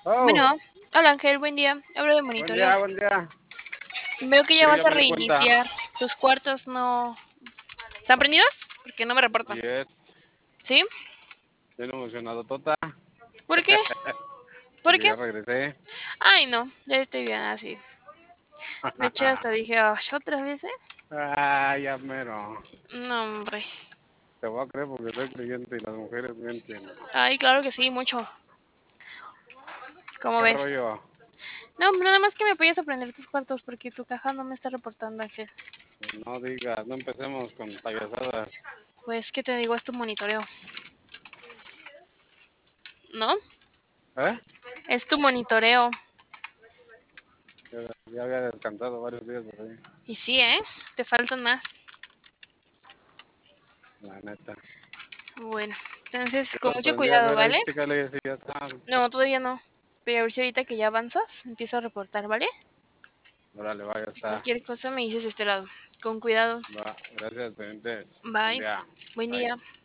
Oh, Bueno, hola Ángel, buen día. Hablo de buen monitoreo. día, buen día. Veo que Sí, ya vas ya a me di cuenta. reiniciar. Tus cuartos no... ¿Están prendidos? Porque no me reportan. Yes, ¿Sí? bien emocionado, Tota, ¿Por qué? ¿Por porque qué? ya regresé. Ay, no, ya estoy bien así. De hecho, hasta dije, "Ay, ¿otra vez, eh?" Ya mero. No, hombre. Te voy a creer porque soy creyente y las mujeres mienten. Ay, claro que sí, mucho. ¿Cómo ¿Qué ves? rollo? No, nada más que me apoyes a prender tus cuartos porque tu caja no me está reportando, Ángel. No digas, no empecemos con payasadas. Pues, ¿qué te digo? Es tu monitoreo, ¿no? ¿Eh? Es tu monitoreo. Ya había descansado varios días por ahí, Y sí, ¿eh? Te faltan más. la neta. Bueno, entonces con Los mucho prendí a cuidado, ver ahí, ¿vale? chécale si ya está. No, todavía no. Pero a ver si ahorita que ya avanzas, empiezo a reportar, ¿vale? Órale, va, ya está. Cualquier cosa me dices de este lado. Con cuidado. Va, gracias, pendientes. Buen Bye. día. Buen Bye. día.